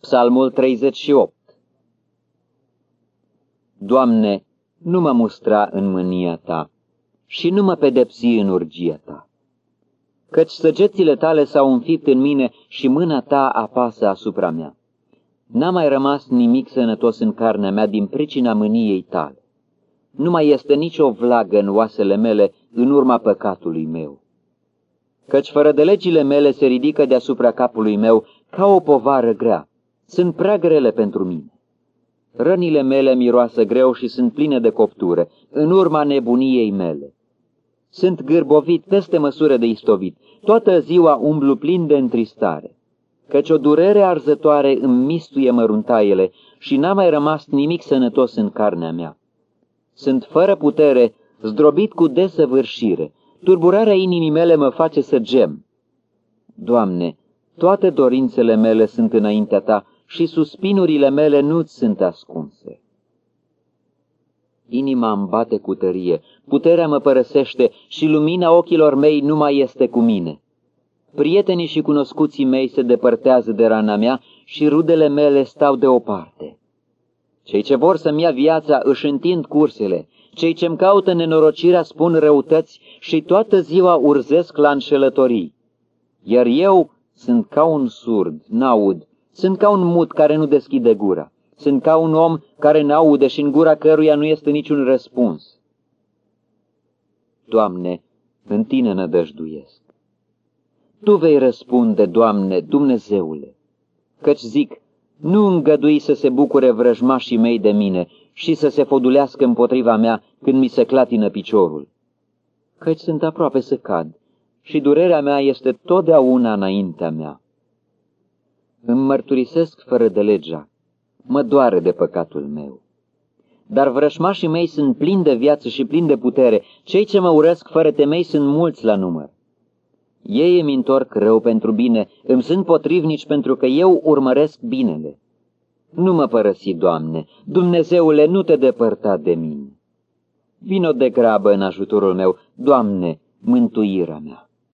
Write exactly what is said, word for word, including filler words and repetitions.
Psalmul treizeci și opt. Doamne, nu mă mustra în mânia Ta și nu mă pedepsi în urgia Ta, căci săgețile Tale s-au înfipt în mine și mâna Ta apasă asupra mea. N-a mai rămas nimic sănătos în carnea mea din pricina mâniei Tale. Nu mai este nicio vlagă în oasele mele în urma păcatului meu. Căci fără de legile mele se ridică deasupra capului meu ca o povară grea. Sunt prea grele pentru mine. Rănile mele miroasă greu și sunt pline de coptură, în urma nebuniei mele. Sunt gârbovit peste măsură de istovit, toată ziua umblu plin de întristare, căci o durere arzătoare îmi mistuie măruntaiele și n-a mai rămas nimic sănătos în carnea mea. Sunt fără putere, zdrobit cu desăvârșire, turburarea inimii mele mă face să gem. Doamne, toate dorințele mele sunt înaintea Ta și suspinurile mele nu-ți sunt ascunse. Inima îmi bate cu tărie, puterea mă părăsește și lumina ochilor mei nu mai este cu mine. Prietenii și cunoscuții mei se depărtează de rana mea și rudele mele stau deoparte. Cei ce vor să-mi ia viața își întind cursele, cei ce-mi caută nenorocirea spun răutăți și toată ziua urzesc la înșelătorii. Iar eu sunt ca un surd, n-aud, sunt ca un mut care nu deschide gura, sunt ca un om care n-aude și în gura căruia nu este niciun răspuns. Doamne, în Tine nădăjduiesc. Tu vei răspunde, Doamne, Dumnezeule, căci zic, nu îngădui să se bucure vrăjmașii mei de mine și să se fodulească împotriva mea când mi se clatină piciorul, căci sunt aproape să cad și durerea mea este totdeauna înaintea mea. Îmi mărturisesc fără de legea, mă doare de păcatul meu. Dar vrăjmașii mei sunt plini de viață și plini de putere, cei ce mă urăsc fără temei sunt mulți la număr. Ei îmi întorc rău pentru bine, îmi sunt potrivnici pentru că eu urmăresc binele. Nu mă părăsi, Doamne, Dumnezeule, nu te depărta de mine. Vino de grabă în ajutorul meu, Doamne, mântuirea mea.